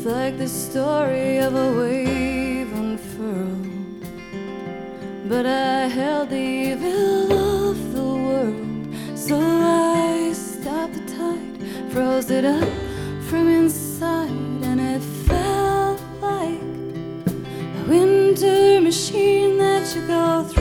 like the story of a wave unfurled, but I held the evil of the world. So I stopped the tide, froze it up from inside, and it felt like a winter machine that you go through.